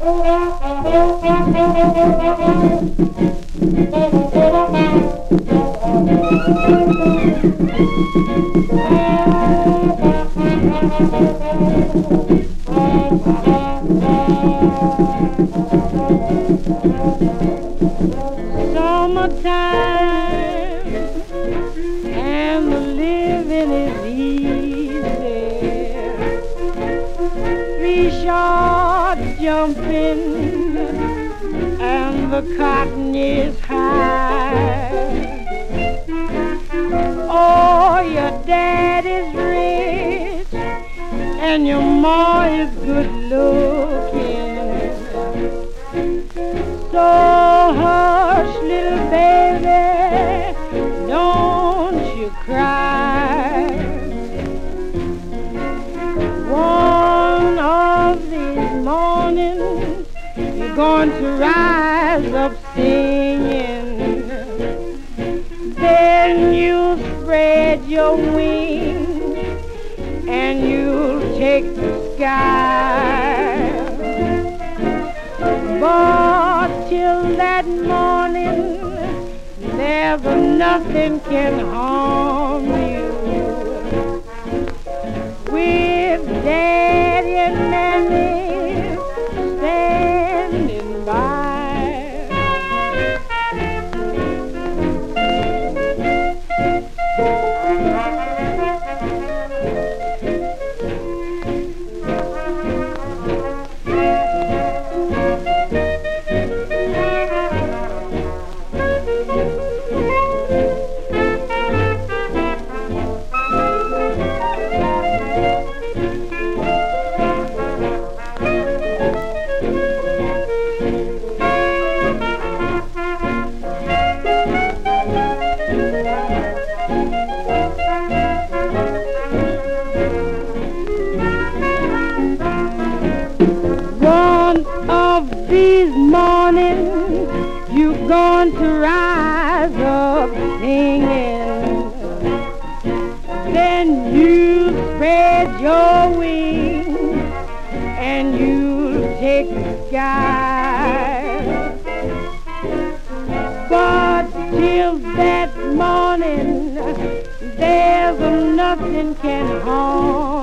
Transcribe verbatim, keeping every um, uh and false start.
Summertime and the living is easy. Three short jumping and the cotton is high. Oh, your dad is rich and your ma is good looking. So hush, little baby, don't you cry. One of these mornings you're going to rise up singing. Then you'll spread your wings and you'll take the sky. But till that morning, never nothing can harm you. With Daddy and Mammy standing by. One of these mornings you're going to rise up singing. Then you spread your wings and you'll take the sky. But till that morning, there's nothing can harm